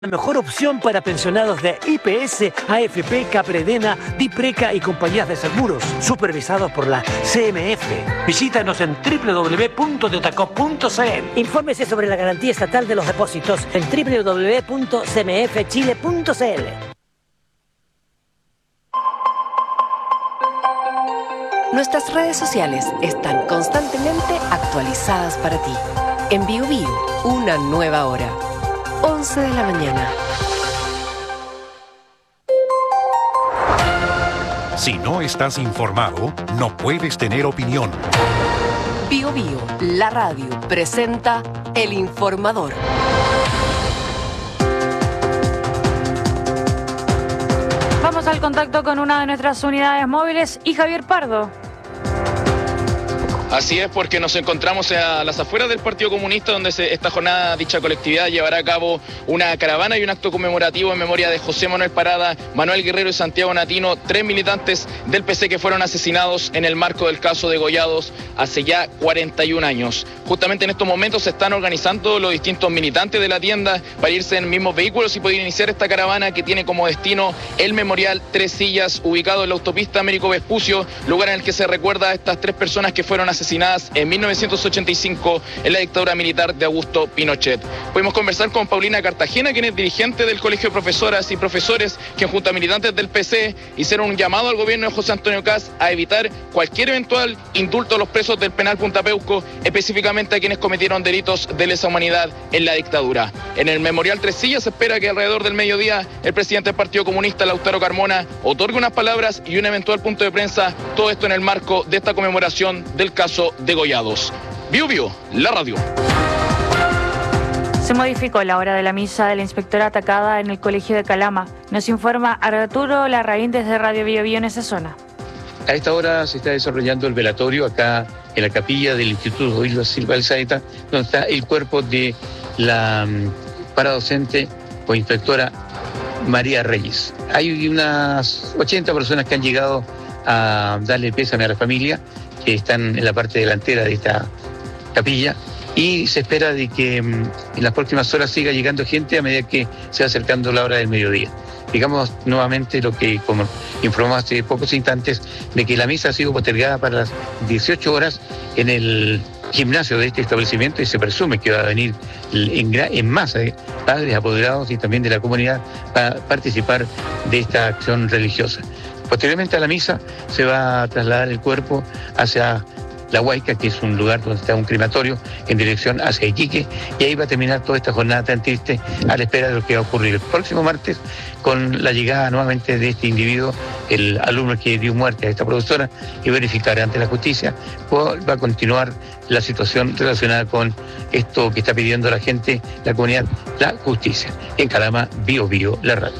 La mejor opción para pensionados de IPS, AFP, Capredena, Dipreca y compañías de seguros, supervisados por la CMF. Visítanos en www.deotacop.cl. Infórmese sobre la garantía estatal de los depósitos en www.cmfchile.cl. Nuestras redes sociales están constantemente actualizadas para ti. En BioBio, una nueva hora. 11 de la mañana. Si no estás informado, no puedes tener opinión. BioBio, la radio, presenta El Informador. Vamos al contacto con una de nuestras unidades móviles y Javier Pardo. Así es, porque nos encontramos a las afueras del Partido Comunista, donde esta jornada, dicha colectividad, llevará a cabo una caravana y un acto conmemorativo en memoria de José Manuel Parada, Manuel Guerrero y Santiago Natino, 3 militantes del PC que fueron asesinados en el marco del caso Degollados hace ya 41 años. Justamente en estos momentos se están organizando los distintos militantes de la tienda para irse en mismos vehículos y poder iniciar esta caravana que tiene como destino el Memorial Tres Sillas, ubicado en la autopista Américo Vespucio, lugar en el que se recuerda a estas 3 personas que fueron asesinadas en 1985 en la dictadura militar de Augusto Pinochet. Pudimos conversar con Paulina Cartagena, quien es dirigente del Colegio de Profesoras y Profesores, quien junto a militantes del PC hicieron un llamado al gobierno de José Antonio Kast a evitar cualquier eventual indulto a los presos del penal Punta Peuco, específicamente a quienes cometieron delitos de lesa humanidad en la dictadura. En el Memorial Tres Sillas se espera que alrededor del mediodía el presidente del Partido Comunista, Lautaro Carmona, otorgue unas palabras y un eventual punto de prensa, todo esto en el marco de esta conmemoración del caso Degollados. BioBio, la radio. Se modificó la hora de la misa de la inspectora atacada en el colegio de Calama. Nos informa Arturo Larraín desde Radio BioBio en esa zona. A esta hora se está desarrollando el velatorio acá en la capilla del Instituto Isla Silva del Saeta, donde está el cuerpo de la paradocente o inspectora María Reyes. Hay unas 80 personas que han llegado a darle pésame a la familia, que están en la parte delantera de esta capilla, y se espera de que en las próximas horas siga llegando gente a medida que se va acercando la hora del mediodía. Digamos nuevamente lo que, como informamos hace pocos instantes, de que la misa ha sido postergada para las 18 horas en el gimnasio de este establecimiento, y se presume que va a venir en masa padres, apoderados y también de la comunidad para participar de esta acción religiosa. Posteriormente a la misa se va a trasladar el cuerpo hacia La Huayca, que es un lugar donde está un crematorio, en dirección hacia Iquique, y ahí va a terminar toda esta jornada tan triste a la espera de lo que va a ocurrir el próximo martes con la llegada nuevamente de este individuo, el alumno que dio muerte a esta profesora, y verificar ante la justicia cuál va a continuar la situación relacionada con esto que está pidiendo la gente, la comunidad, la justicia. En Calama, BioBio, la radio.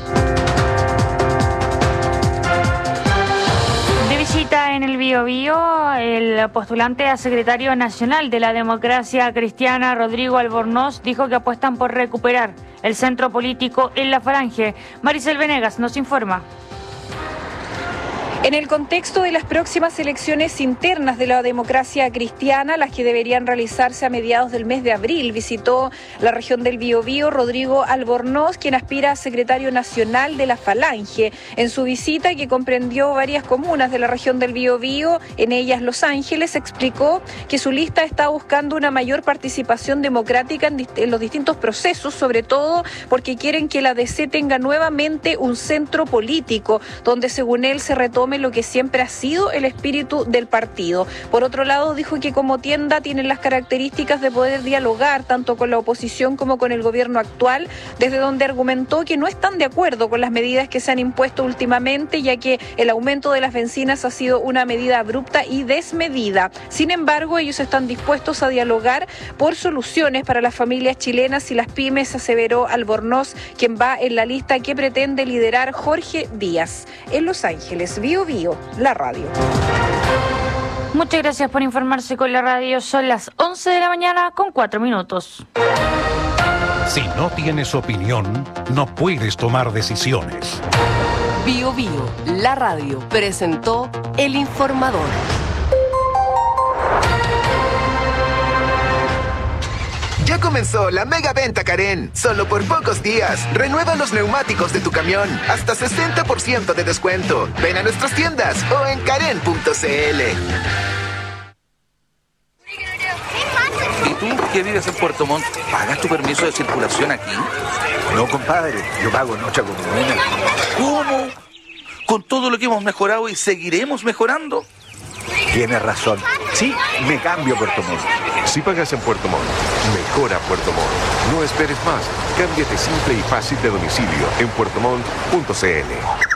En el BioBio, el postulante a secretario nacional de la Democracia Cristiana, Rodrigo Albornoz, dijo que apuestan por recuperar el centro político en la Falange. Maricel Venegas nos informa. En el contexto de las próximas elecciones internas de la democracia cristiana, las que deberían realizarse a mediados del mes de abril, visitó la región del Biobío Rodrigo Albornoz, quien aspira a secretario nacional de la Falange. En su visita, que comprendió varias comunas de la región del Biobío, en ellas Los Ángeles, explicó que su lista está buscando una mayor participación democrática en los distintos procesos, sobre todo porque quieren que la DC tenga nuevamente un centro político, donde según él se retome lo que siempre ha sido el espíritu del partido. Por otro lado, dijo que como tienda tienen las características de poder dialogar tanto con la oposición como con el gobierno actual, desde donde argumentó que no están de acuerdo con las medidas que se han impuesto últimamente, ya que el aumento de las bencinas ha sido una medida abrupta y desmedida. Sin embargo, ellos están dispuestos a dialogar por soluciones para las familias chilenas y las pymes, aseveró Albornoz, quien va en la lista que pretende liderar Jorge Díaz. En Los Ángeles, BioBio, la radio. Muchas gracias por informarse con la radio. Son las 11 de la mañana con 4 minutos. Si no tienes opinión, no puedes tomar decisiones. BioBio, la radio, presentó El Informador. Ya comenzó la mega venta Karen. Solo por pocos días. Renueva los neumáticos de tu camión. Hasta 60% de descuento. Ven a nuestras tiendas o en karen.cl. ¿Y tú, que vives en Puerto Montt, pagas tu permiso de circulación aquí? No, compadre. Yo pago noche con comuna. ¿Cómo? ¿Con todo lo que hemos mejorado y seguiremos mejorando? Tienes razón. Sí, me cambio a Puerto Montt. Si pagas en Puerto Montt, mejora Puerto Montt. No esperes más. Cámbiate simple y fácil de domicilio en puertomont.cl.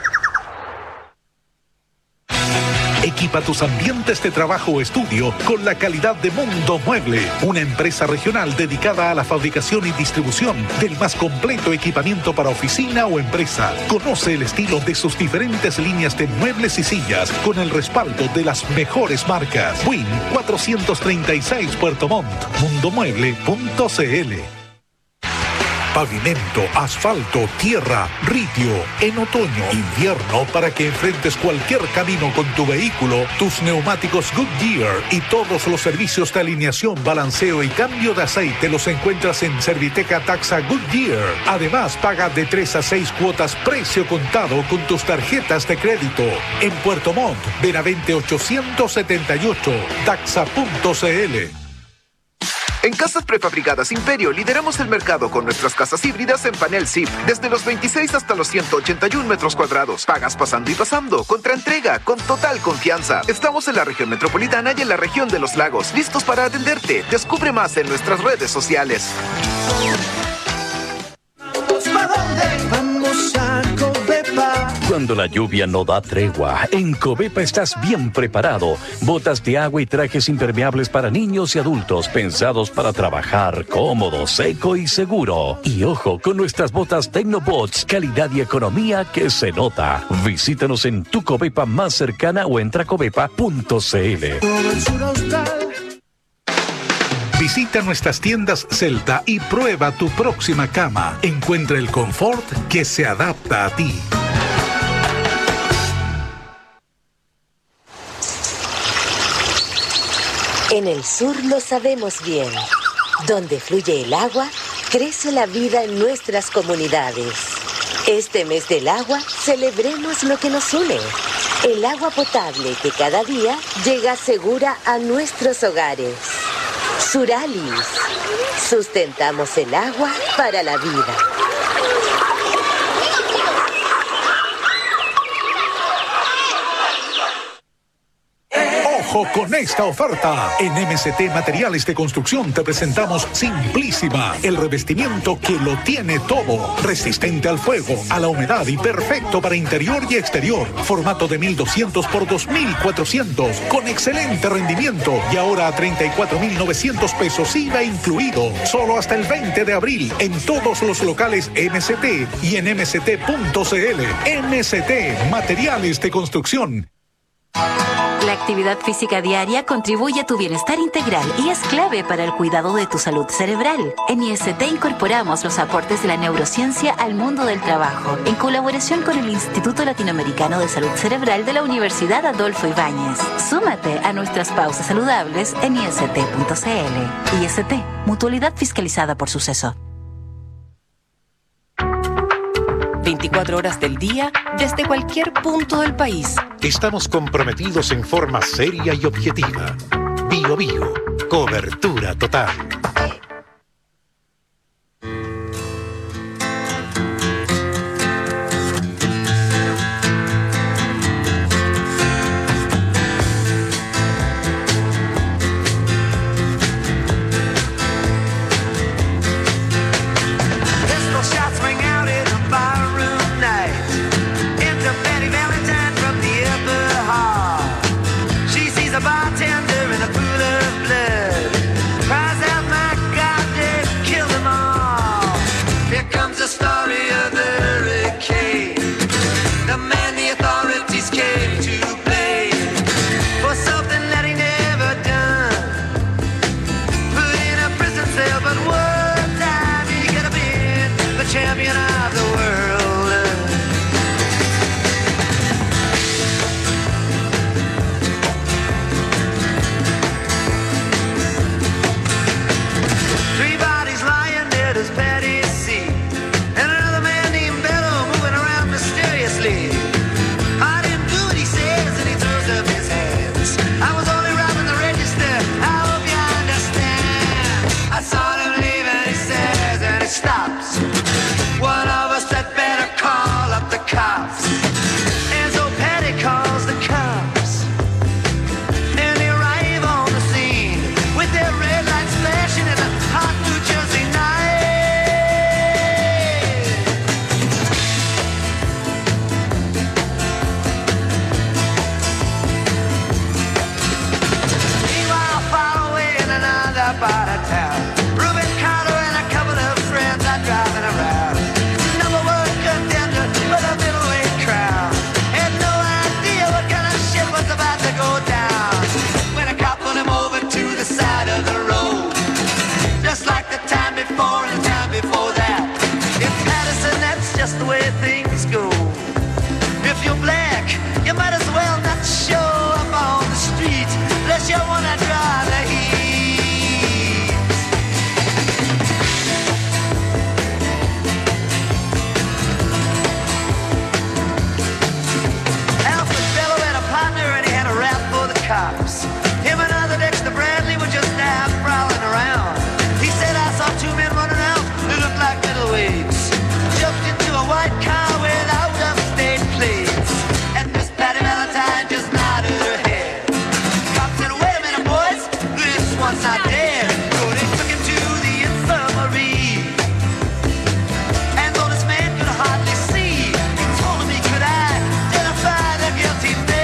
Equipa tus ambientes de trabajo o estudio con la calidad de Mundo Mueble, una empresa regional dedicada a la fabricación y distribución del más completo equipamiento para oficina o empresa. Conoce el estilo de sus diferentes líneas de muebles y sillas con el respaldo de las mejores marcas. Win 436 Puerto Montt, mundomueble.cl. Pavimento, asfalto, tierra, ritio. En otoño, invierno, para que enfrentes cualquier camino con tu vehículo, tus neumáticos Goodyear y todos los servicios de alineación, balanceo y cambio de aceite los encuentras en Serviteca Taxa Goodyear. Además, paga de 3 a 6 cuotas precio contado con tus tarjetas de crédito. En Puerto Montt, Benavente 878, taxa.cl. En Casas Prefabricadas Imperio lideramos el mercado con nuestras casas híbridas en panel ZIP, desde los 26 hasta los 181 metros cuadrados. Pagas pasando y pasando, contra entrega, con total confianza. Estamos en la región metropolitana y en la región de los lagos, listos para atenderte. Descubre más en nuestras redes sociales. Vamos a Covepa. Cuando la lluvia no da tregua, en Covepa estás bien preparado. Botas de agua y trajes impermeables para niños y adultos, pensados para trabajar cómodo, seco y seguro. Y ojo, con nuestras botas Tecnobots, calidad y economía que se nota. Visítanos en tu Covepa más cercana o entra a covepa.cl. Visita nuestras tiendas Celta y prueba tu próxima cama. Encuentra el confort que se adapta a ti. En el sur lo sabemos bien. Donde fluye el agua, crece la vida en nuestras comunidades. Este mes del agua, celebremos lo que nos une. El agua potable que cada día llega segura a nuestros hogares. Suralis. Sustentamos el agua para la vida. ¡Ojo con esta oferta! En MST Materiales de Construcción te presentamos Simplísima, el revestimiento que lo tiene todo. Resistente al fuego, a la humedad y perfecto para interior y exterior. Formato de 1200 por 2400, con excelente rendimiento. Y ahora a 34,900 pesos IVA incluido. Solo hasta el 20 de abril en todos los locales MST y en mst.cl. MST Materiales de Construcción. La actividad física diaria contribuye a tu bienestar integral y es clave para el cuidado de tu salud cerebral. En IST incorporamos los aportes de la neurociencia al mundo del trabajo, en colaboración con el Instituto Latinoamericano de Salud Cerebral de la Universidad Adolfo Ibáñez. Súmate a nuestras pausas saludables en ist.cl. IST, mutualidad fiscalizada por Suceso. 24 horas del día, desde cualquier punto del país. Estamos comprometidos en forma seria y objetiva. Bio Bio, cobertura total. Three bodies just the way things go. If you're black, you might as well not show up on the street unless you wanna draw the heat. Alfred Bellow had a partner and he had a rap for the cops. Him and other Dexter Bradley were just out prowling around. He said, I saw two men running out, they looked like middleweights. Jumped into a white car without upstate plates. And Miss Patty Valentine just nodded her head. Cop said, wait a minute, boys, this one's not dead. So they took him to the infirmary. And though this man could hardly see, he told him he could identify the guilty man.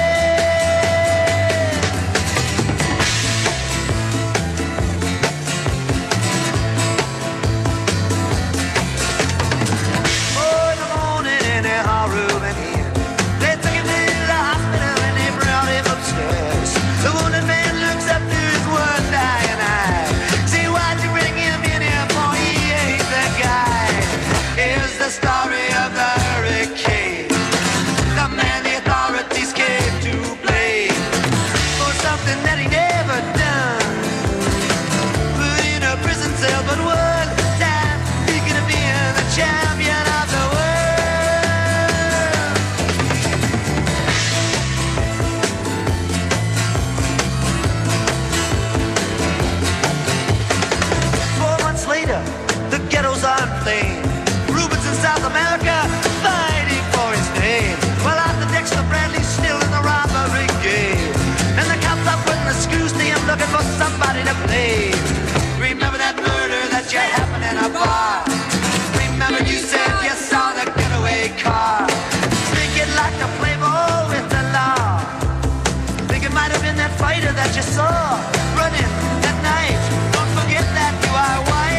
The story of the hurricane, the man the authorities came to blame for something that he never done. Put in a prison cell, but one time he could have been the champion of the world. 4 months later, the ghettos are inflamed. South America, fighting for his name. Well, Arthur Dexter Bradley's still in the robbery game. And the cops are putting the screws to him, looking for somebody to blame. Remember that murder that you happened in a bar? Remember you said you saw the getaway car? Think you'd like to play ball with the law? Think it might have been that fighter that you saw running that night? Don't forget that you are white.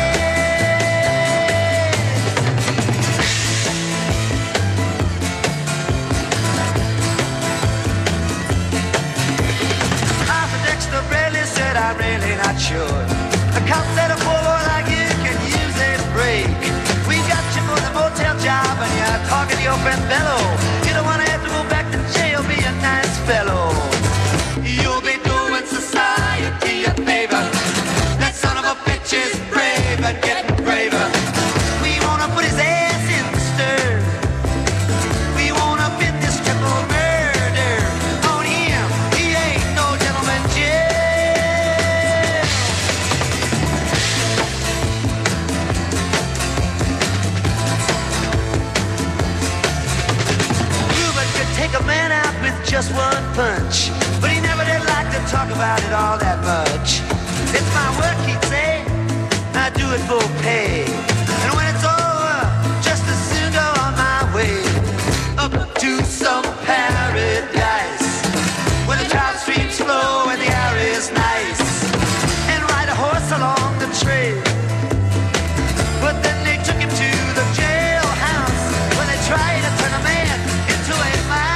I'm really not sure. The cop said a poor boy like you can use a break. We got you for the motel job and you're talking to your friend Bello. You don't want to have to go back to jail, be a nice fellow. You'll be doing society a favor. That son of a bitch is brave and getting braver. We want to put his ass in the stir. We want to pin this triple murder on him. He ain't no gentleman, Jim. A man out with just one punch, but he never did like to talk about it all that much. It's my work, he'd say, I do it for pay. And when it's over, just as soon go on my way up to some paradise where the trout streams flow and the air is nice, and ride a horse along the trail. But then they took him to the jailhouse where they tried to turn a man into a mouse.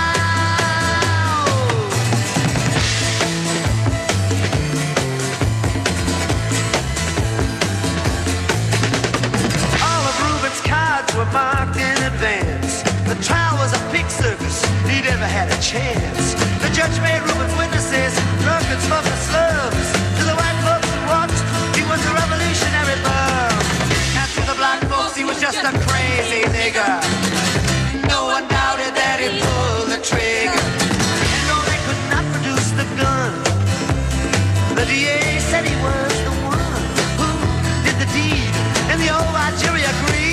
Were marked in advance. The trial was a pig circus, he never had a chance. The judge made Reuben's witnesses drunkards from the slums. To the white folks who watched, he was a revolutionary bum. And to the black folks, he was just a crazy nigger. No one doubted that he pulled the trigger. And though they could not produce the gun, the DA said he was the one who did the deed. And the old white jury agreed.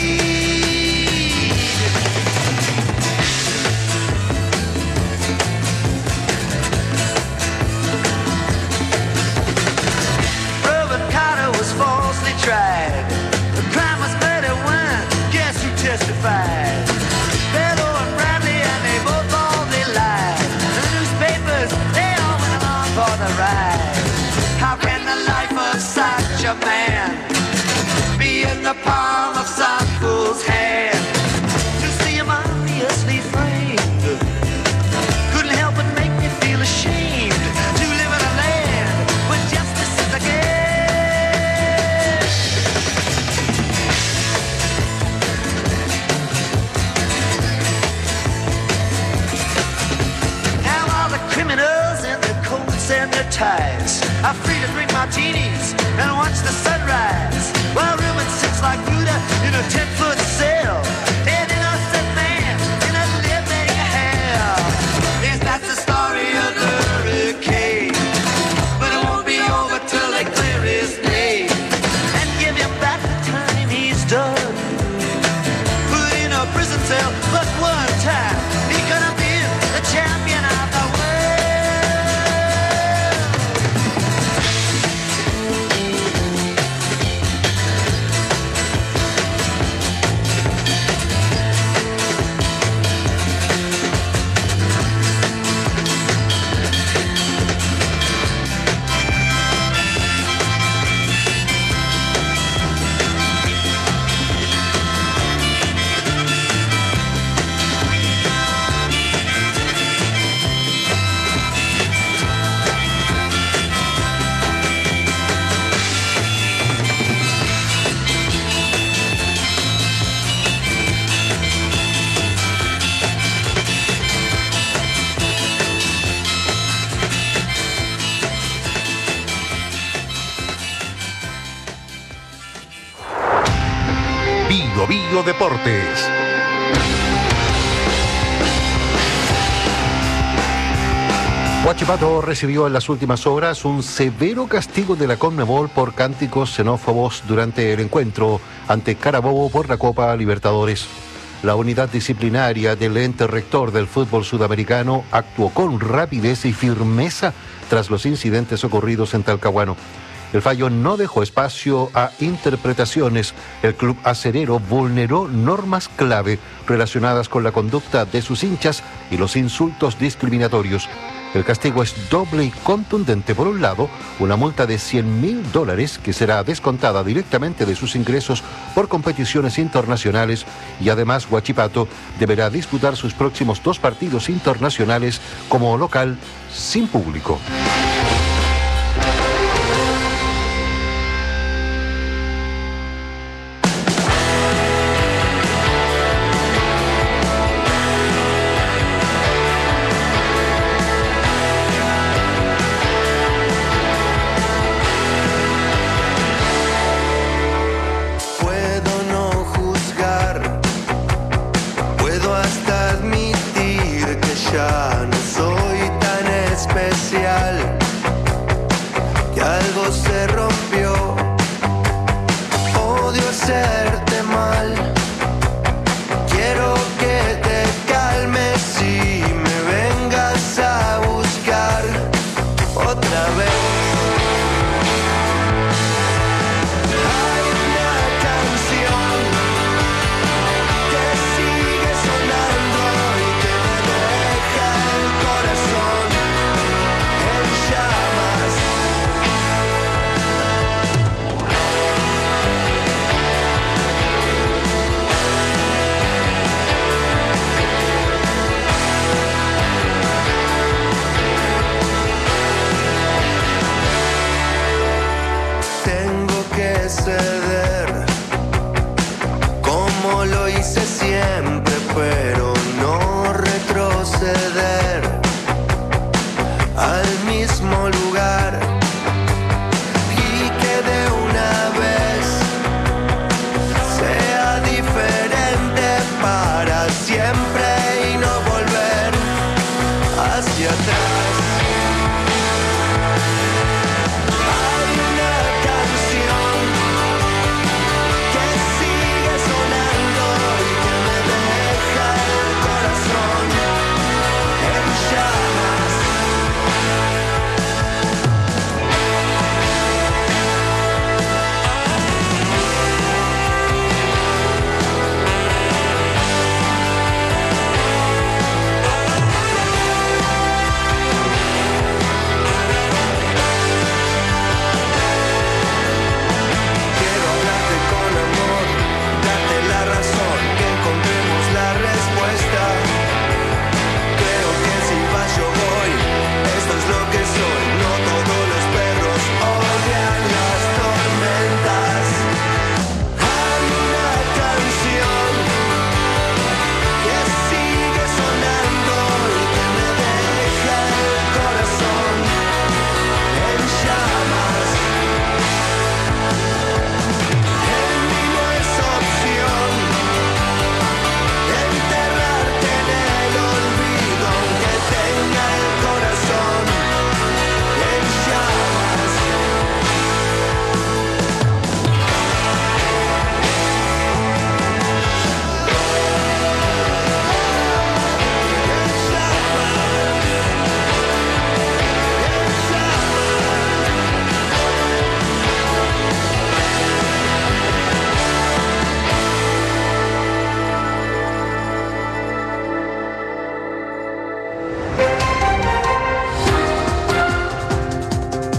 Falsely tried. The crime was murder when, guess who testified? Bellow and Bradley, and they both boldly lied. The newspapers, they all went along for the ride. How can the life of such a man be in the palm of some fool's hand? To see him obviously framed couldn't help but make me feel ashamed to live in a land where justice is a game. ties. I'm free to drink martinis and watch the sunrise. While Reuben sits like Buddha in a 10-foot cell. An innocent man in a living hell. Yes, that's the story of the hurricane. But it won't be over till they clear his name and give him back the time he's done. Put in a prison cell but one time. He's gonna be the champion of the world. Bio Bio Deportes. Huachipato recibió en las últimas horas un severo castigo de la Conmebol por cánticos xenófobos durante el encuentro ante Carabobo por la Copa Libertadores. La unidad disciplinaria del ente rector del fútbol sudamericano actuó con rapidez y firmeza tras los incidentes ocurridos en Talcahuano. El fallo no dejó espacio a interpretaciones. El club acerero vulneró normas clave relacionadas con la conducta de sus hinchas y los insultos discriminatorios. El castigo es doble y contundente. Por un lado, una multa de $100.000 que será descontada directamente de sus ingresos por competiciones internacionales, y además Huachipato deberá disputar sus próximos 2 partidos internacionales como local sin público.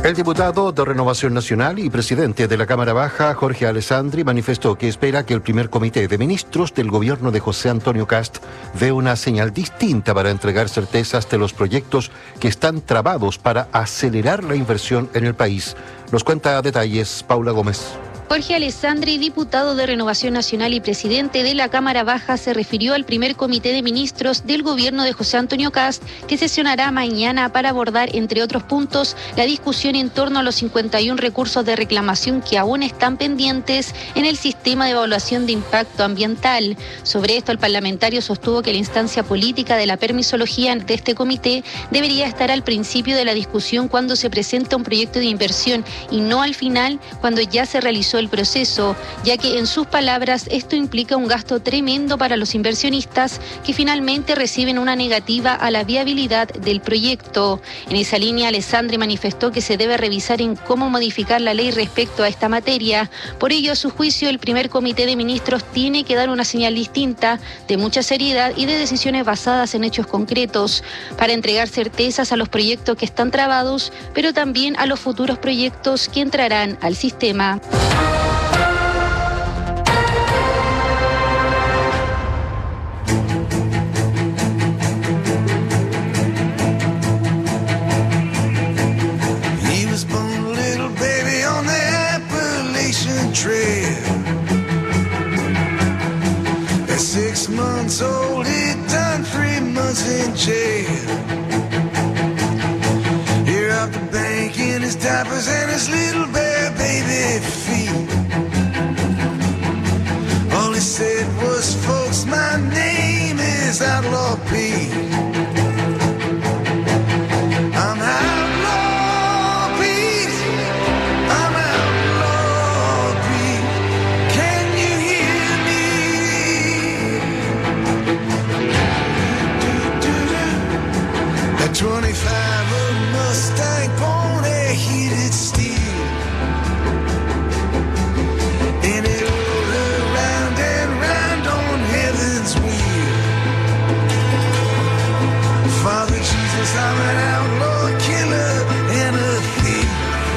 El diputado de Renovación Nacional y presidente de la Cámara Baja, Jorge Alessandri, manifestó que espera que el primer comité de ministros del gobierno de José Antonio Kast dé una señal distinta para entregar certezas de los proyectos que están trabados para acelerar la inversión en el país. Nos cuenta detalles Paula Gómez. Jorge Alessandri, diputado de Renovación Nacional y presidente de la Cámara Baja, se refirió al primer comité de ministros del gobierno de José Antonio Kast, que sesionará mañana para abordar, entre otros puntos, la discusión en torno a los 51 recursos de reclamación que aún están pendientes en el sistema de evaluación de impacto ambiental. Sobre esto, el parlamentario sostuvo que la instancia política de la permisología de este comité debería estar al principio de la discusión cuando se presenta un proyecto de inversión y no al final, cuando ya se realizó el proceso, ya que en sus palabras esto implica un gasto tremendo para los inversionistas que finalmente reciben una negativa a la viabilidad del proyecto. En esa línea, Alessandri manifestó que se debe revisar en cómo modificar la ley respecto a esta materia. Por ello, a su juicio, el primer comité de ministros tiene que dar una señal distinta, de mucha seriedad y de decisiones basadas en hechos concretos, para entregar certezas a los proyectos que están trabados, pero también a los futuros proyectos que entrarán al sistema. At 6 months old, he'd done 3 months in jail. Here out the bank in his diapers and his little bare baby feet. All he said was, folks, my name is Outlaw Pete. I'm Outlaw Pete. I'm Outlaw Pete. Can you hear me? That 25 of Mustang pony heated steel, and it rolled around and round on heaven's wheel. Father Jesus, I'm an outlaw killer and a thief,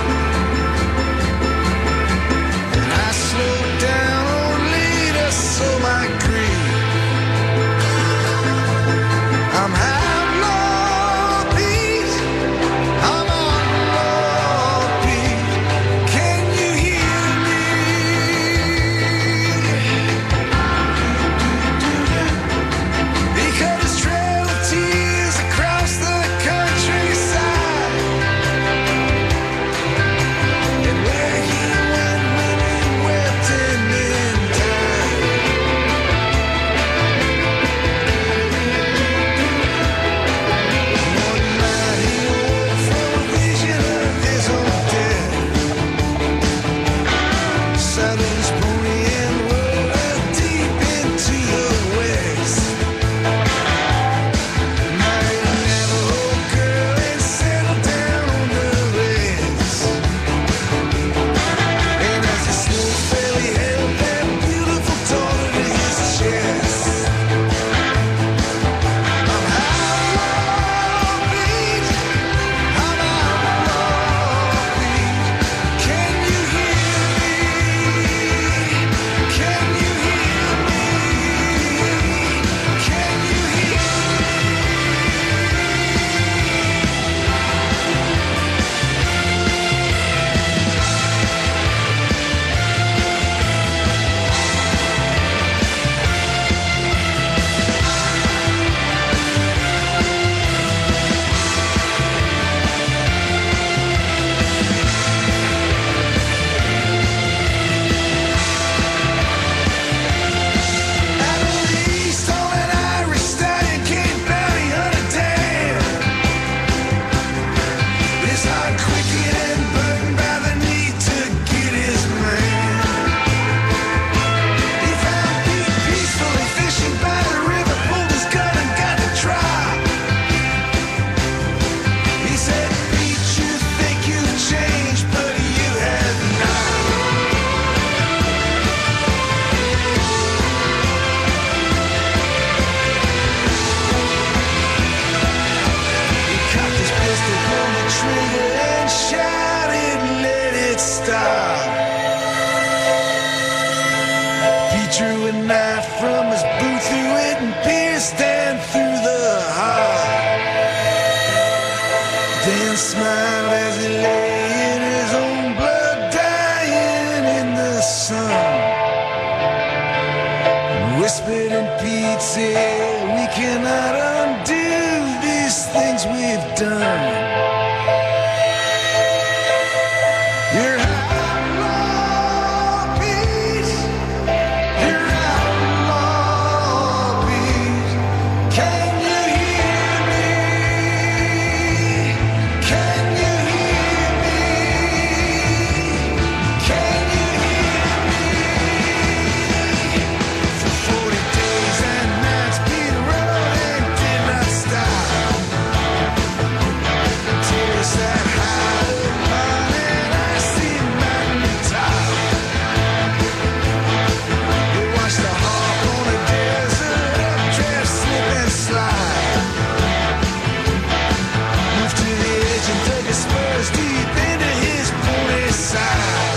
and I slowed down only to sow my grief. I'm outlaw Pete. he'd say, we cannot undo these things we've done. You're outlaw peace. You're outlaw peace. Can you hear me? Can you hear me? Can you hear me? For 40 days and nights Peter rode and did not stop until he sat high upon an icy mountain top. He watched the hawk on a desert updraft slip and slide. Moved to the edge and dug his spurs deep into his pony's side.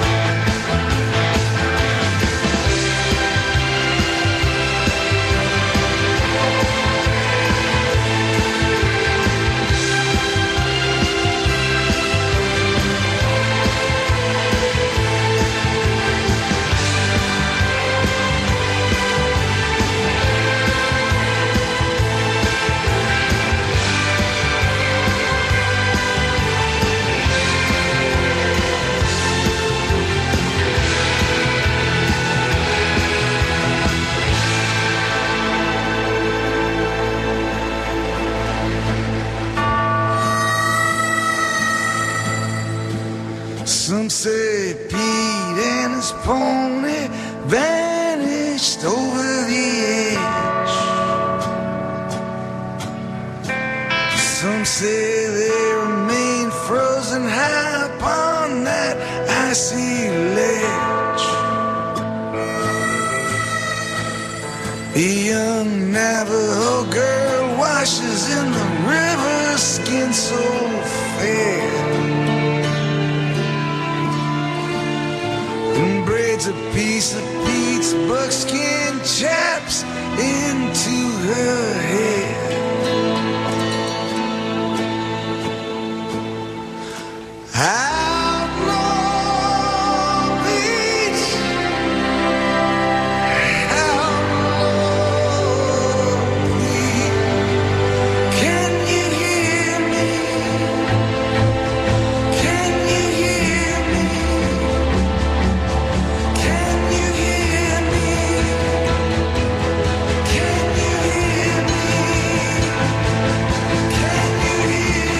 Some say Pete and his pony vanished over the edge. Some say they remain frozen high upon that icy ledge. A young Navajo girl washes in the river, skin so fair, and braids a piece of Pete's buckskin chaps into her hair. Outlaw Pete, outlaw Pete, can you hear me? Can you hear me? Can you hear me? Can you hear me? Can you hear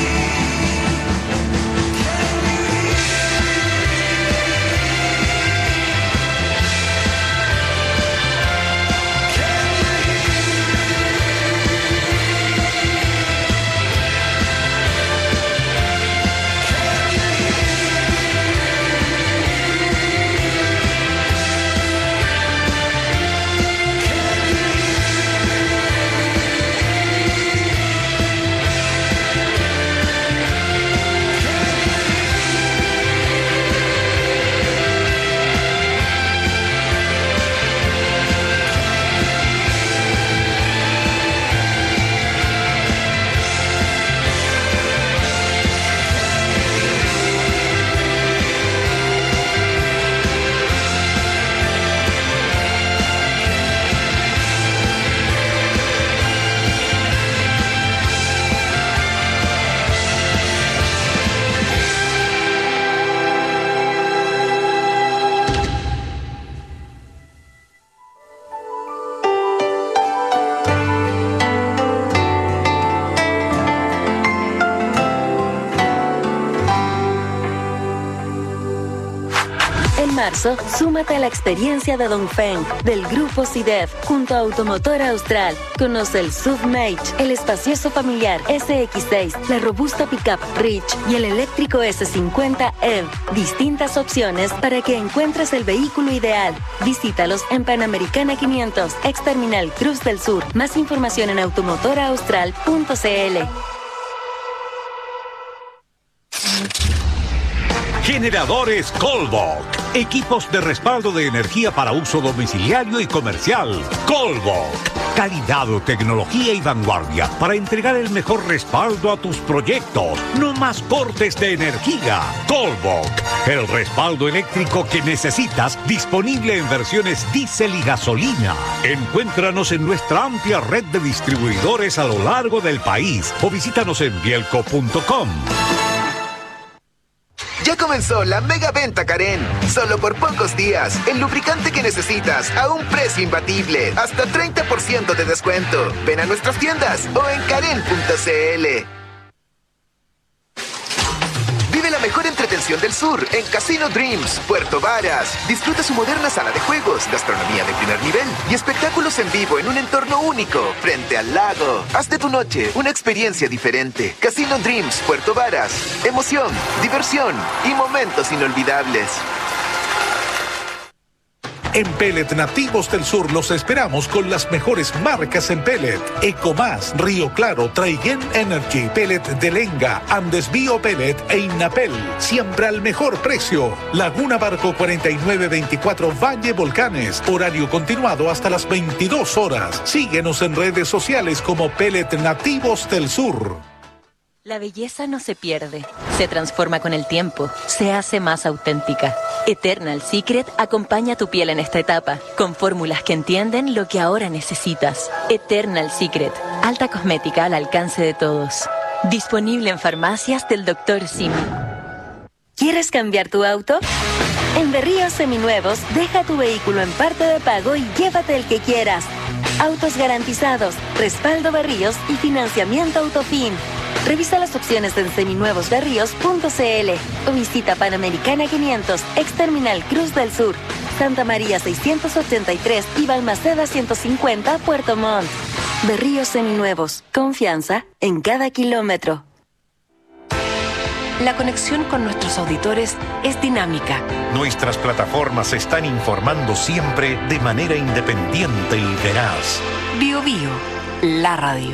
En marzo, súmate a la experiencia de Dongfeng del Grupo CIDEF junto a Automotor Austral. Conoce el SUV Mage, el espacioso familiar SX6, la robusta pickup Rich y el eléctrico S50 EV. Distintas opciones para que encuentres el vehículo ideal. Visítalos en Panamericana 500, ex Terminal Cruz del Sur. Más información en automotoraustral.cl. Generadores Colbach. Equipos de respaldo de energía para uso domiciliario y comercial. Colbach. Calidad, tecnología y vanguardia para entregar el mejor respaldo a tus proyectos. No más cortes de energía. Colbok, el respaldo eléctrico que necesitas, disponible en versiones diésel y gasolina. Encuéntranos en nuestra amplia red de distribuidores a lo largo del país o visítanos en bielco.com. Ya comenzó la mega venta Karen. Solo por pocos días, el lubricante que necesitas a un precio imbatible. Hasta 30% de descuento. Ven a nuestras tiendas o en karen.cl. Vive la mejor entretención del sur en Casino Dreams, Puerto Varas. Disfruta su moderna sala de juegos, gastronomía de primer nivel y espectáculos en vivo en un entorno único, frente al lago. Haz de tu noche una experiencia diferente. Casino Dreams, Puerto Varas. Emoción, diversión y momentos inolvidables. En Pellet Nativos del Sur los esperamos con las mejores marcas en pellet. Ecomás, Río Claro, Traiguén Energy, Pellet de Lenga, Andes Bio Pellet e Innapel. Siempre al mejor precio. Laguna Barco 4924 Valle Volcanes. Horario continuado hasta las 22 horas. Síguenos en redes sociales como Pellet Nativos del Sur. La belleza no se pierde, se transforma con el tiempo, se hace más auténtica. Eternal Secret acompaña tu piel en esta etapa, con fórmulas que entienden lo que ahora necesitas. Eternal Secret, alta cosmética al alcance de todos. Disponible en farmacias del Dr. Simi. ¿Quieres cambiar tu auto? En Berríos Seminuevos, deja tu vehículo en parte de pago y llévate el que quieras. Autos garantizados, respaldo Berríos y financiamiento Autofin. Revisa las opciones en seminuevosberríos.cl o visita Panamericana 500, ex Terminal Cruz del Sur, Santa María 683 y Balmaceda 150, Puerto Montt. Berríos Seminuevos, confianza en cada kilómetro. La conexión con nuestros auditores es dinámica. Nuestras plataformas están informando siempre de manera independiente y veraz. Bio Bio, la radio.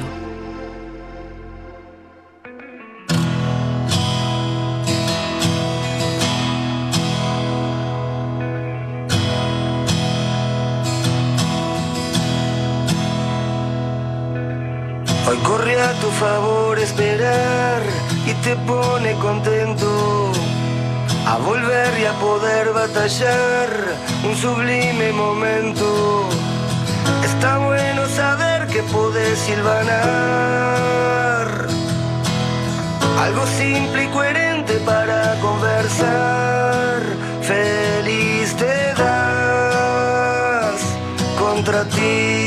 Hoy corre a tu favor esperar y te pone contento a volver y a poder batallar un sublime momento. Está bueno saber que podés silvanar algo simple y coherente para conversar. Feliz te das contra ti.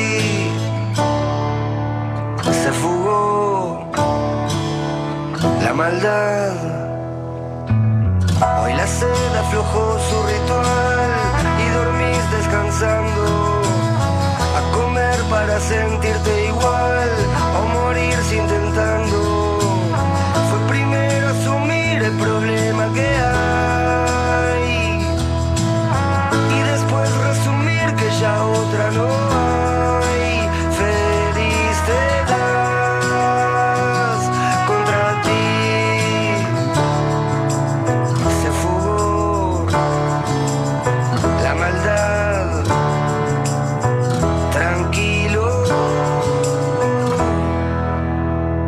Se fugó la maldad. Hoy la sed aflojó su ritual y dormís descansando. A comer para sentirte igual o morirse intentando. Fue primero asumir el problema que hay y después resumir que ya otra no hay. Feliz te das contra ti. Se fugó la maldad. Tranquilo.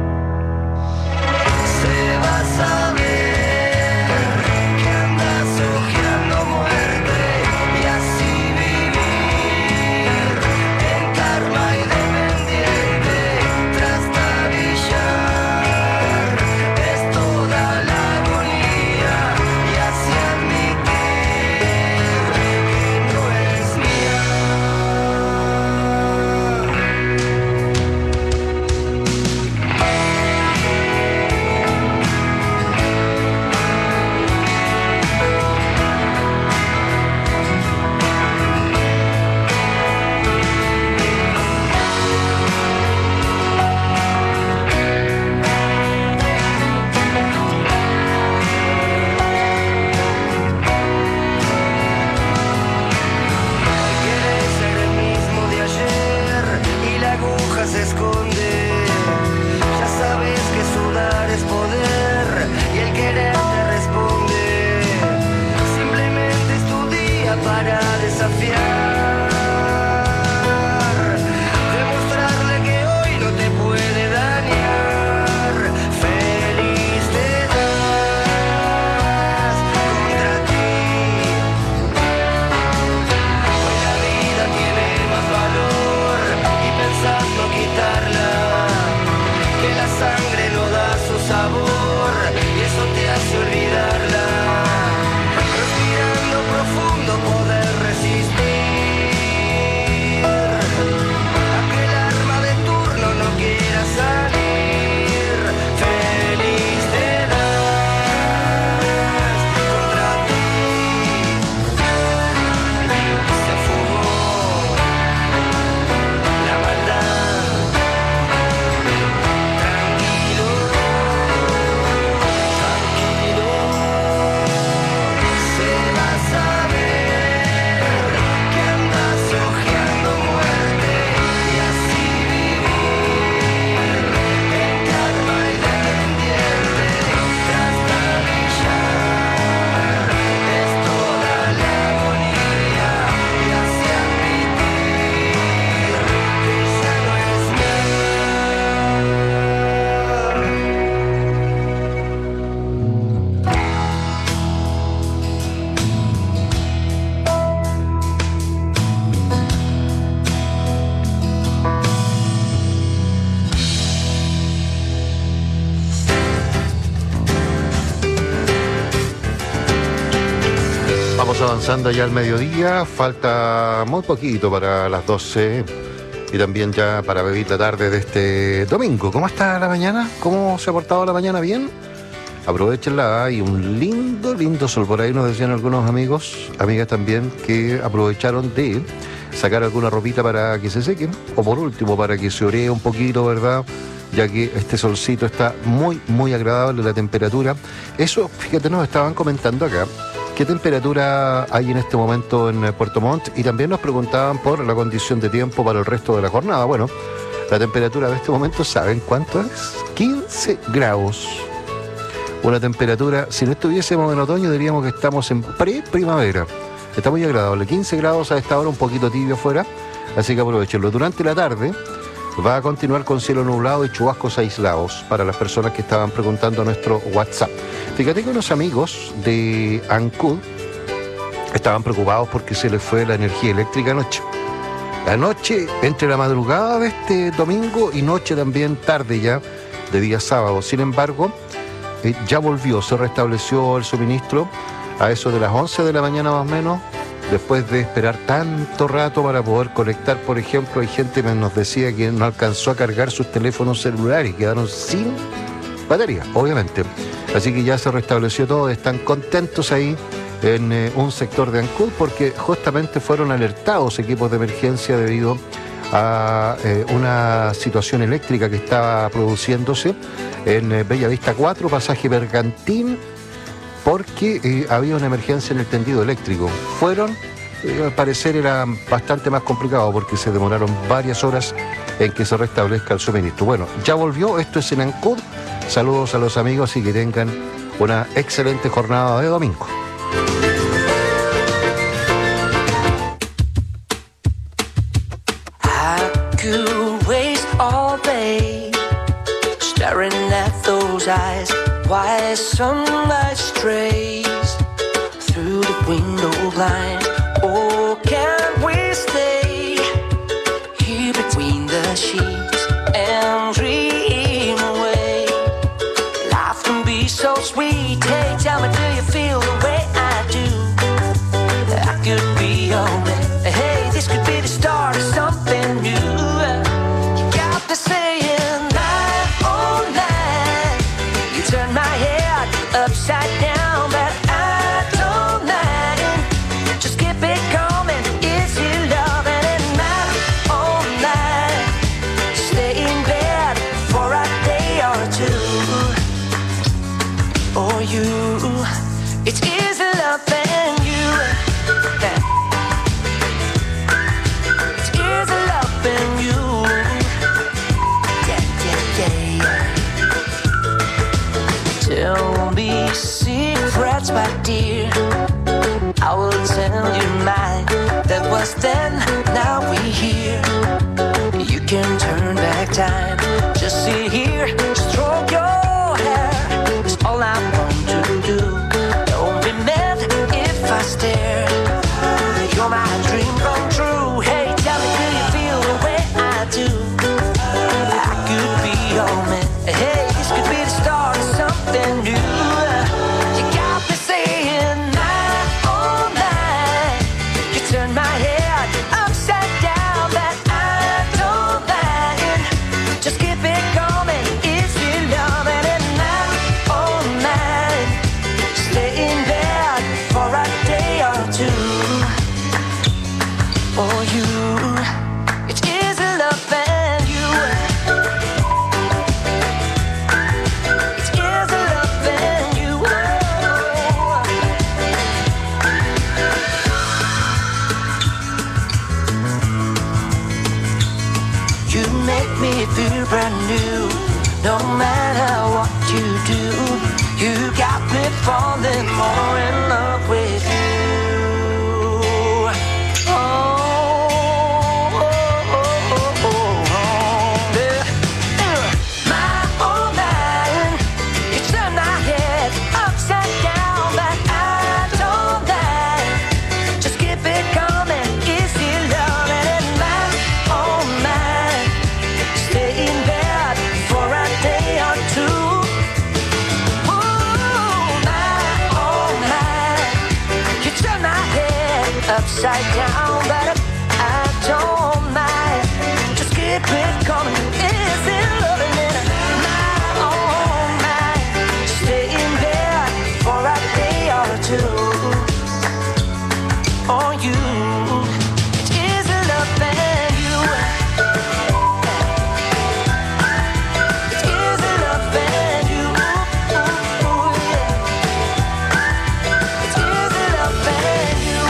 Vamos avanzando ya al mediodía, falta muy poquito para las 12 y también ya para vivir la tarde de este domingo. ¿Cómo está la mañana? ¿Cómo se ha portado la mañana? ¿Bien? Aprovechenla, hay un lindo sol. Por ahí nos decían algunos amigos, amigas también, que aprovecharon de sacar alguna ropita para que se sequen, o por último para que se oree un poquito, ¿verdad? Ya que este solcito está muy agradable, la temperatura. Eso, fíjate, nos estaban comentando acá, ¿qué temperatura hay en este momento en Puerto Montt? Y también nos preguntaban por la condición de tiempo para el resto de la jornada. Bueno, la temperatura de este momento, ¿saben cuánto es? 15 grados. Una temperatura, si no estuviésemos en otoño, diríamos que estamos en pre-primavera. Está muy agradable. 15 grados a esta hora, un poquito tibio afuera, así que aprovechenlo. Durante la tarde va a continuar con cielo nublado y chubascos aislados para las personas que estaban preguntando a nuestro WhatsApp. Fíjate que unos amigos de Ancud estaban preocupados porque se les fue la energía eléctrica anoche. Anoche, entre la madrugada de este domingo y noche también tarde ya, de día sábado. Sin embargo, ya volvió, se restableció el suministro a eso de las 11 de la mañana más o menos, después de esperar tanto rato para poder conectar. Por ejemplo, hay gente que nos decía que no alcanzó a cargar sus teléfonos celulares y quedaron sin batería, obviamente. Así que ya se restableció todo, están contentos ahí en un sector de Ancud porque justamente fueron alertados equipos de emergencia debido a una situación eléctrica que estaba produciéndose en Bellavista 4, pasaje Bergantín, porque había una emergencia en el tendido eléctrico. Fueron, al parecer era bastante más complicado porque se demoraron varias horas en que se restablezca el suministro. Bueno, ya volvió, esto es en Ancud. Saludos a los amigos y que tengan una excelente jornada de domingo. Staring at those eyes, why sunlight strays through the window blind. Oh, can't we stay here between the sheets and dream away? Life can be so sweet. Hey, tell me, do you feel the way I do? I could be your man. Hey, this could be the start of something new. You got to say it. Turn my head upside down, but I don't mind. Just keep it coming, it's your love and it matters all night. Stay in bed for a day or two. Or you, it's easy loving you. It's easy loving you. Tell me secrets, my dear. I will tell you mine. That was then, now we're here. You can turn back time. Just sit here, stroke your hair. It's all I want to do. Don't be mad if I stare. You're my dream come true. Hey, tell me, do you feel the way I do? I could be your man. Hey, this could be the start of something new. You got me saying night, all night. You turn my head upside down, but I don't mind. Just keep it coming, it's your love and at night, all night. Stay in bed for a day or two. For you, it's easy loving you. Me feel brand new, no matter what you do. You got me falling more in love with you. My old man, you turn my head upside down, but I don't mind. Just keep it coming, it's your love and it's my old man. Stay in bed for a day or two. Ooh, my, oh my. upside down, but I don't mind. Just keep it coming. Is it loving in my own mind? Staying there for a day or two on you. It is loving you. It is loving you. It is loving you.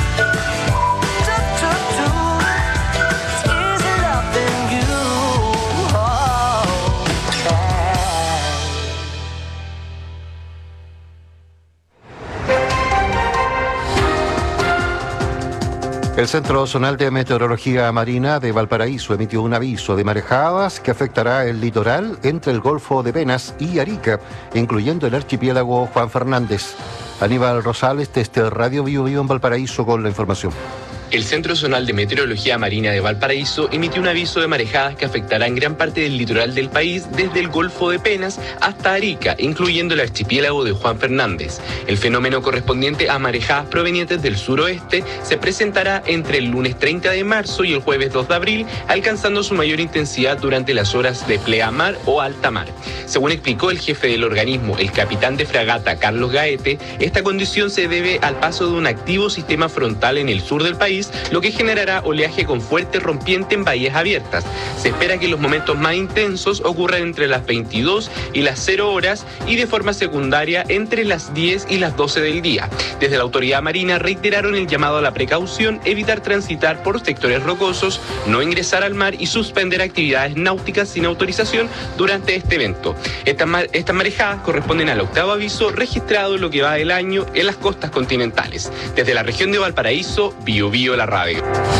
El Centro Zonal de Meteorología Marina de Valparaíso emitió un aviso de marejadas que afectará el litoral entre el Golfo de Penas y Arica, incluyendo el archipiélago Juan Fernández. Aníbal Rosales, desde Radio Bio Bio en Valparaíso, con la información. El Centro Zonal de Meteorología Marina de Valparaíso emitió un aviso de marejadas que afectará en gran parte del litoral del país, desde el Golfo de Penas hasta Arica, incluyendo el archipiélago de Juan Fernández. El fenómeno correspondiente a marejadas provenientes del suroeste se presentará entre el lunes 30 de marzo y el jueves 2 de abril, alcanzando su mayor intensidad durante las horas de pleamar o alta mar. Según explicó el jefe del organismo, el capitán de fragata Carlos Gaete, esta condición se debe al paso de un activo sistema frontal en el sur del país, lo que generará oleaje con fuerte rompiente en bahías abiertas. Se espera que los momentos más intensos ocurran entre las 22 y las 0 horas y de forma secundaria entre las 10 y las 12 del día. Desde la autoridad marina reiteraron el llamado a la precaución, evitar transitar por sectores rocosos, no ingresar al mar y suspender actividades náuticas sin autorización durante este evento. Estas marejadas corresponden al octavo aviso registrado en lo que va del año en las costas continentales. Desde la región de Valparaíso, Bio Bio la radio.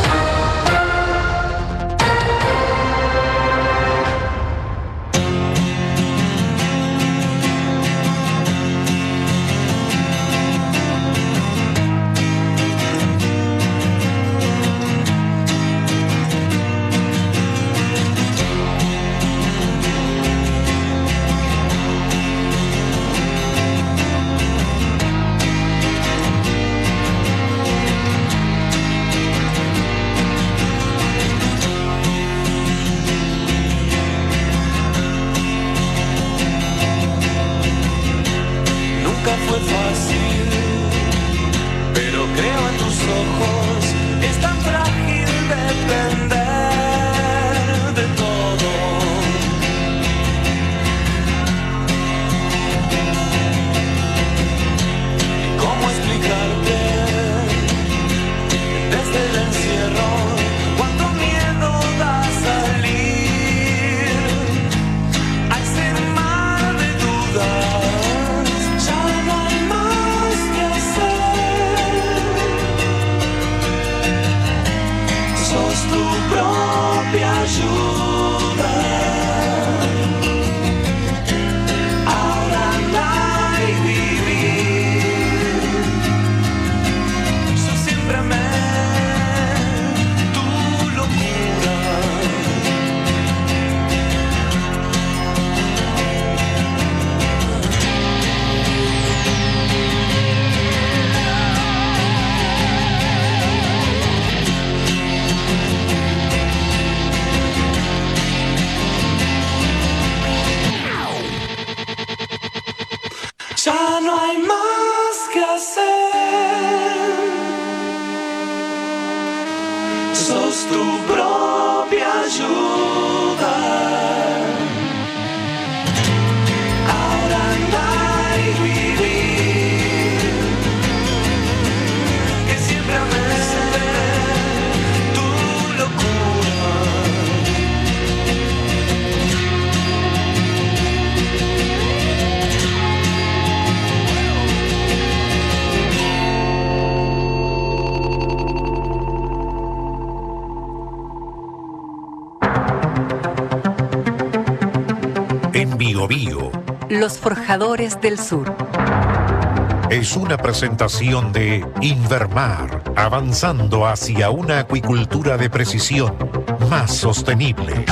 Ya no hay más que hacer. Sos tu propia ayuda. Ahora andar y vivir. Que siempre amé tu locura. En Bio Bio Los Forjadores del Sur. es una presentación de Invermar, avanzando hacia una acuicultura de precisión más sostenible.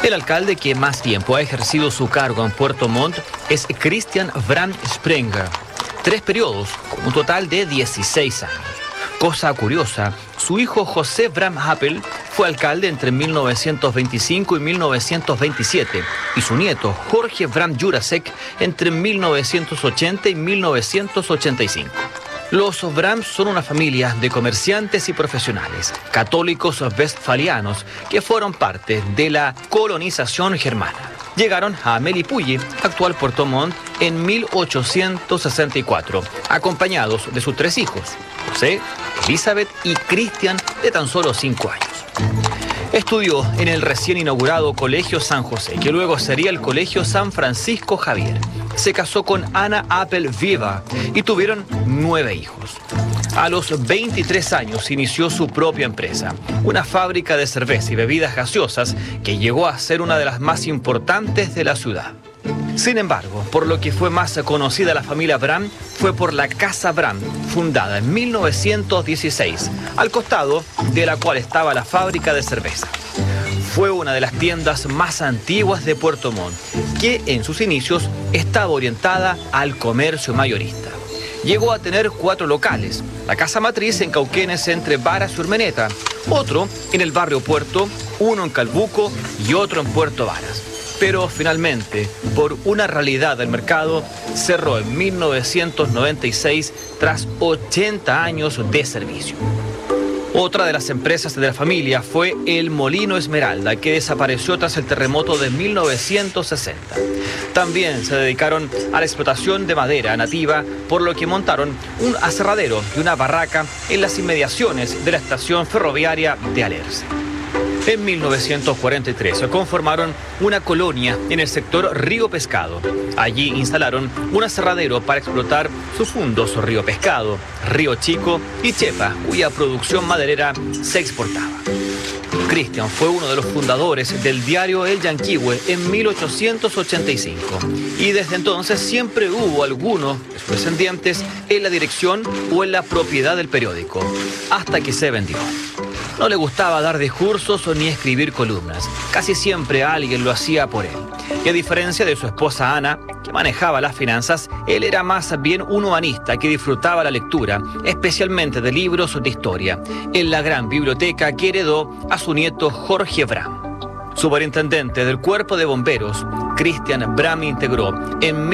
El alcalde que más tiempo ha ejercido su cargo en Puerto Montt es Christian Bram Sprenger. 3 periodos, con un total de 16 años. Cosa curiosa, su hijo José Bram Happel fue alcalde entre 1925 y 1927 y su nieto Jorge Bram Jurasek entre 1980 y 1985. Los Brams son una familia de comerciantes y profesionales, católicos westfalianos, que fueron parte de la colonización germana. Llegaron a Melipulli, actual Puerto Montt, en 1864, acompañados de sus 3 hijos, José, Elizabeth y Cristian, de tan solo 5 años. Estudió en el recién inaugurado Colegio San José, que luego sería el Colegio San Francisco Javier. Se casó con Ana Appel Viva y tuvieron 9 hijos. A los 23 años inició su propia empresa, una fábrica de cerveza y bebidas gaseosas que llegó a ser una de las más importantes de la ciudad. Sin embargo, por lo que fue más conocida la familia Bram fue por la Casa Bram, fundada en 1916, al costado de la cual estaba la fábrica de cerveza. Fue una de las tiendas más antiguas de Puerto Montt, que en sus inicios estaba orientada al comercio mayorista. Llegó a tener 4 locales, la casa matriz en Cauquenes entre Varas y Urmeneta, otro en el barrio Puerto, uno en Calbuco y otro en Puerto Varas. Pero finalmente, por una realidad del mercado, cerró en 1996 tras 80 años de servicio. Otra de las empresas de la familia fue el Molino Esmeralda, que desapareció tras el terremoto de 1960. También se dedicaron a la explotación de madera nativa, por lo que montaron un aserradero y una barraca en las inmediaciones de la estación ferroviaria de Alerce. En 1943 conformaron una colonia en el sector Río Pescado. Allí instalaron un aserradero para explotar sus fundos Río Pescado, Río Chico y Chepa, cuya producción maderera se exportaba. Cristian fue uno de los fundadores del diario El Yanquihue en 1885 y desde entonces siempre hubo alguno de sus descendientes en la dirección o en la propiedad del periódico, hasta que se vendió. No le gustaba dar discursos ni escribir columnas. Casi siempre alguien lo hacía por él. Y a diferencia de su esposa Ana, que manejaba las finanzas, él era más bien un humanista que disfrutaba la lectura, especialmente de libros de historia, en la gran biblioteca que heredó a su nieto Jorge Bram. Superintendente del Cuerpo de Bomberos, Christian Bram integró en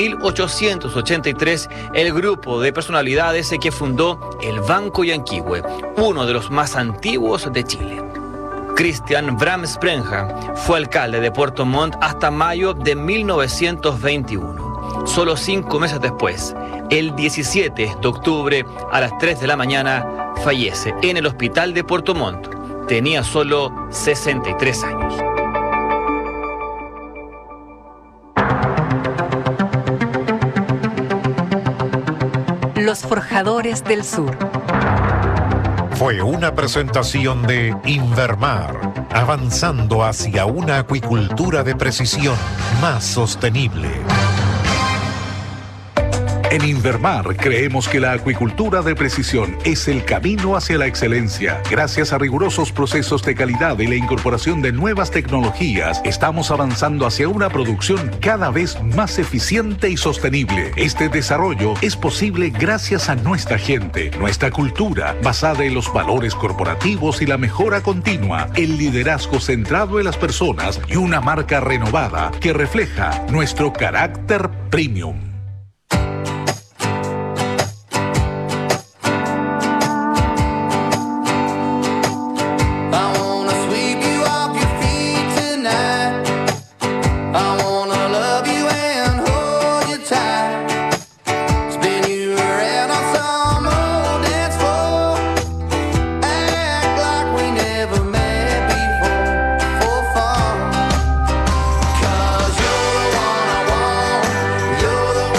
1883 el grupo de personalidades que fundó el Banco Yanquihue, uno de los más antiguos de Chile. Christian Bram Sprenger fue alcalde de Puerto Montt hasta mayo de 1921. Solo 5 meses después, el 17 de octubre a las 3 de la mañana, fallece en el hospital de Puerto Montt. Tenía solo 63 años. Los Forjadores del Sur. Fue una presentación de Invermar, avanzando hacia una acuicultura de precisión más sostenible. En Invermar creemos que la acuicultura de precisión es el camino hacia la excelencia. Gracias a rigurosos procesos de calidad y la incorporación de nuevas tecnologías, estamos avanzando hacia una producción cada vez más eficiente y sostenible. Este desarrollo es posible gracias a nuestra gente, nuestra cultura, basada en los valores corporativos y la mejora continua, el liderazgo centrado en las personas y una marca renovada que refleja nuestro carácter premium. You're the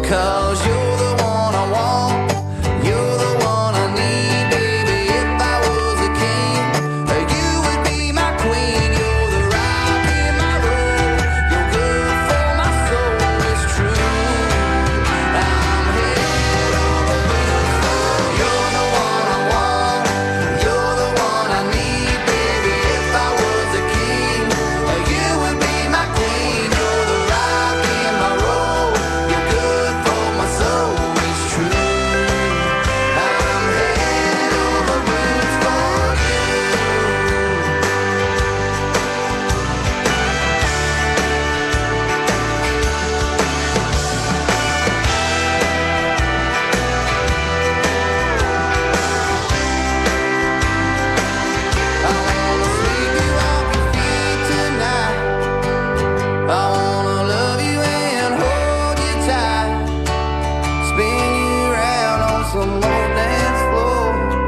'cause you're the one I want, you're the one I need, baby. If I was a king, you would be my queen. You're the rock in my road, you're good for my soul, it's true. I'm head over heels for you. You're the one I want, you're the one I need, baby. If I was a king, you would be my queen. You're the rock in my road, you're good for my soul, it's true. I'm head over heels for you. I wanna sweep you off your feet tonight. I wanna love you and hold you tight. Spin you around on some more dance floor.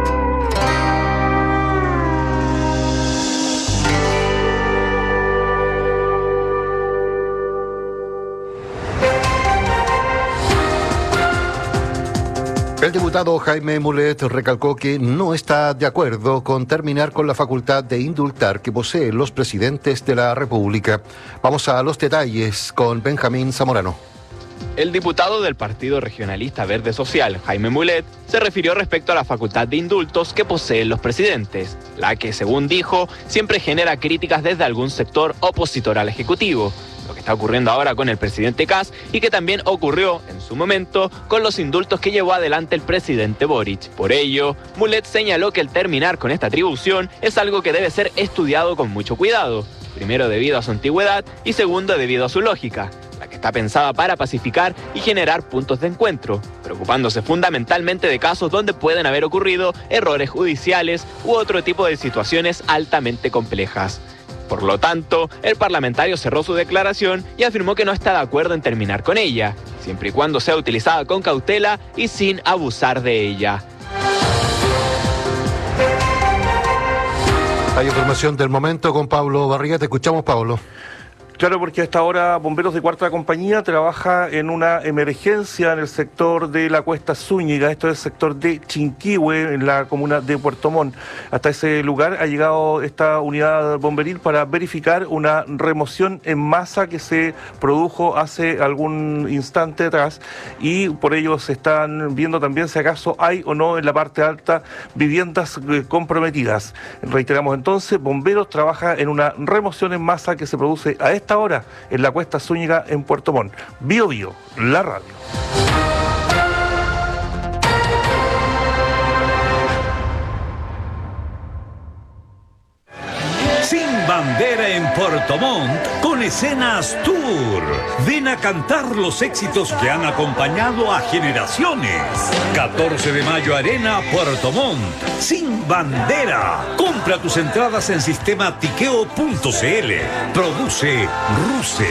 El diputado Jaime Mulet recalcó que no está de acuerdo con terminar con la facultad de indultar que poseen los presidentes de la República. Vamos a los detalles con Benjamín Zamorano. El diputado del Partido Regionalista Verde Social, Jaime Mulet, se refirió respecto a la facultad de indultos que poseen los presidentes, la que, según dijo, siempre genera críticas desde algún sector opositor al Ejecutivo. Lo que está ocurriendo ahora con el presidente Kast y que también ocurrió en su momento con los indultos que llevó adelante el presidente Boric. Por ello, Mulet señaló que el terminar con esta atribución es algo que debe ser estudiado con mucho cuidado. Primero debido a su antigüedad y segundo debido a su lógica, la que está pensada para pacificar y generar puntos de encuentro, preocupándose fundamentalmente de casos donde pueden haber ocurrido errores judiciales u otro tipo de situaciones altamente complejas. Por lo tanto, el parlamentario cerró su declaración y afirmó que no está de acuerdo en terminar con ella, siempre y cuando sea utilizada con cautela y sin abusar de ella. Hay información del momento con Pablo Barriga. Te escuchamos, Pablo. Claro, porque hasta ahora Bomberos de Cuarta Compañía trabaja en una emergencia en el sector de la Cuesta Zúñiga, esto es el sector de Chinquihue, en la comuna de Puerto Montt. Hasta ese lugar ha llegado esta unidad bomberil para verificar una remoción en masa que se produjo hace algún instante atrás, y por ello se están viendo también si acaso hay o no en la parte alta viviendas comprometidas. Reiteramos entonces, Bomberos trabaja en una remoción en masa que se produce a esta hora en la Cuesta Zúñiga en Puerto Montt. Bio Bio, la radio. Sin bandera en Puerto Montt con Escenas Tour. Ven a cantar los éxitos que han acompañado a generaciones. 14 de mayo, Arena Puerto Montt. Sin bandera. Compra tus entradas en sistema tiqueo.cl. Produce Ruse.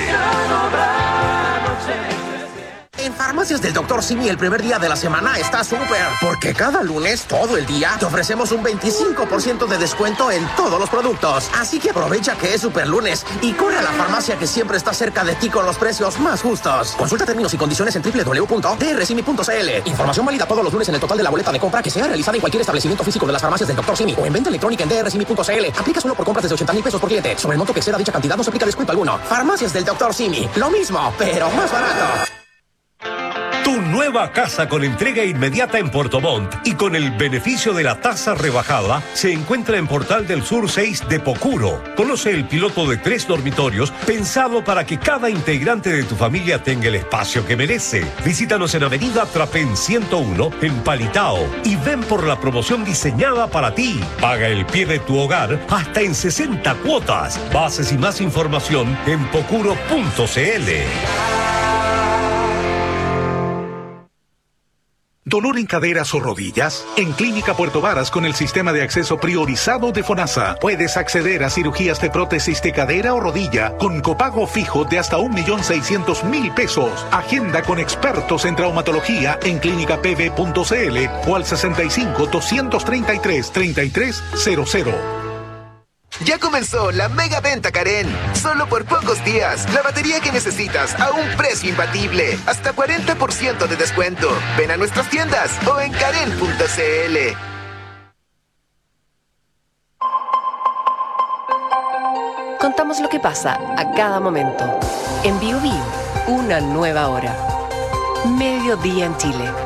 En Farmacias del Dr. Simi el primer día de la semana está súper, porque cada lunes, todo el día, te ofrecemos un 25% de descuento en todos los productos. Así que aprovecha que es super lunes y corre a la farmacia que siempre está cerca de ti con los precios más justos. Consulta términos y condiciones en www.drsimi.cl. Información válida todos los lunes en el total de la boleta de compra que sea realizada en cualquier establecimiento físico de las Farmacias del Dr. Simi o en venta electrónica en drsimi.cl. Aplica solo por compras desde 80,000 pesos por cliente. Sobre el monto que exceda dicha cantidad no se aplica descuento alguno. Farmacias del Dr. Simi. Lo mismo, pero más barato. Tu nueva casa con entrega inmediata en Puerto Montt y con el beneficio de la tasa rebajada se encuentra en Portal del Sur 6 de Pocuro. Conoce el piloto de 3 dormitorios pensado para que cada integrante de tu familia tenga el espacio que merece. Visítanos en Avenida Trapén 101 en Palitao y ven por la promoción diseñada para ti. Paga el pie de tu hogar hasta en 60 cuotas. Bases y más información en pocuro.cl. ¿Dolor en caderas o rodillas? En Clínica Puerto Varas, con el sistema de acceso priorizado de FONASA, puedes acceder a cirugías de prótesis de cadera o rodilla con copago fijo de hasta 1.600.000 pesos. Agenda con expertos en traumatología en clínicapv.cl o al 65 233 3300. Ya comenzó la mega venta Karen. Solo por pocos días. La batería que necesitas a un precio imbatible. Hasta 40% de descuento. Ven a nuestras tiendas o en karen.cl. Contamos lo que pasa a cada momento. En Bio Bio, una nueva hora. Mediodía en Chile.